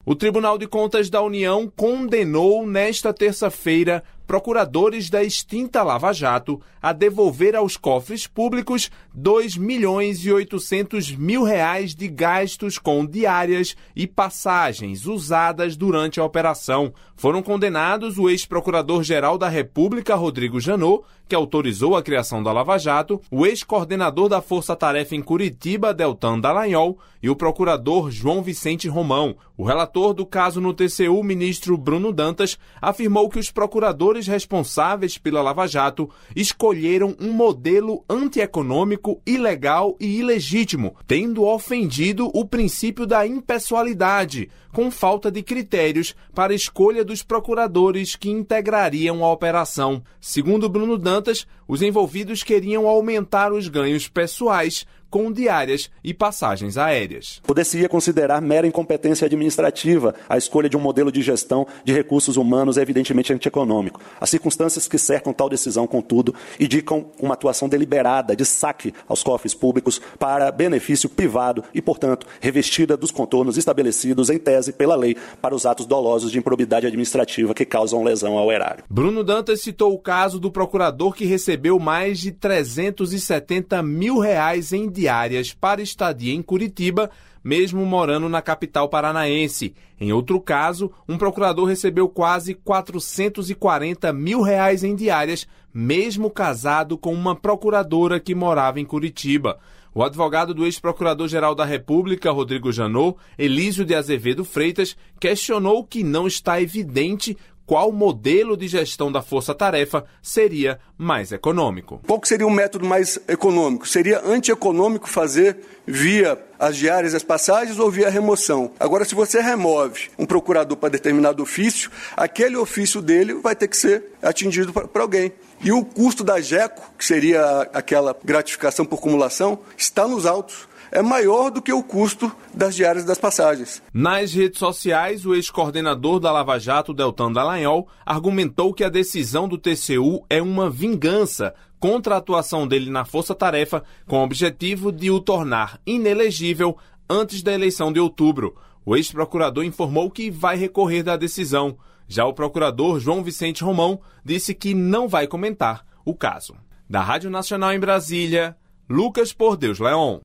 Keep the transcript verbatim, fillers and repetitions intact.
O Tribunal de Contas da União condenou nesta terça-feira procuradores da extinta Lava Jato a devolver aos cofres públicos dois milhões e oitocentos mil reais de gastos com diárias e passagens usadas durante a operação. Foram condenados o ex-procurador-geral da República, Rodrigo Janot, que autorizou a criação da Lava Jato, o ex-coordenador da Força Tarefa em Curitiba, Deltan Dallagnol, e o procurador João Vicente Romão. O relator do caso no T C U, ministro Bruno Dantas, afirmou que os procuradores responsáveis pela Lava Jato escolheram um modelo antieconômico, ilegal e ilegítimo, tendo ofendido o princípio da impessoalidade, com falta de critérios para a escolha dos procuradores que integrariam a operação. Segundo Bruno Dantas, os envolvidos queriam aumentar os ganhos pessoais com diárias e passagens aéreas. Poder-se-ia considerar mera incompetência administrativa a escolha de um modelo de gestão de recursos humanos evidentemente antieconômico. As circunstâncias que cercam tal decisão, contudo, indicam uma atuação deliberada de saque aos cofres públicos para benefício privado e, portanto, revestida dos contornos estabelecidos em tese pela lei para os atos dolosos de improbidade administrativa que causam lesão ao erário. Bruno Dantas citou o caso do procurador que recebeu mais de trezentos e setenta mil reais em diárias para estadia em Curitiba, mesmo morando na capital paranaense. Em outro caso, um procurador recebeu quase quatrocentos e quarenta mil reais em diárias, mesmo casado com uma procuradora que morava em Curitiba. O advogado do ex-procurador-geral da República, Rodrigo Janot, Elísio de Azevedo Freitas, questionou que não está evidente qual modelo de gestão da força-tarefa seria mais econômico. Qual que seria o método mais econômico? Seria antieconômico fazer via as diárias e as passagens ou via remoção? Agora, se você remove um procurador para determinado ofício, aquele ofício dele vai ter que ser atingido para alguém. E o custo da GECO, que seria aquela gratificação por cumulação, está nos autos. É maior do que o custo das diárias e das passagens. Nas redes sociais, o ex-coordenador da Lava Jato, Deltan Dallagnol, argumentou que a decisão do T C U é uma vingança contra a atuação dele na Força Tarefa, com o objetivo de o tornar inelegível antes da eleição de outubro. O ex-procurador informou que vai recorrer da decisão. Já o procurador João Vicente Romão disse que não vai comentar o caso. Da Rádio Nacional em Brasília, Lucas Por Deus Leon.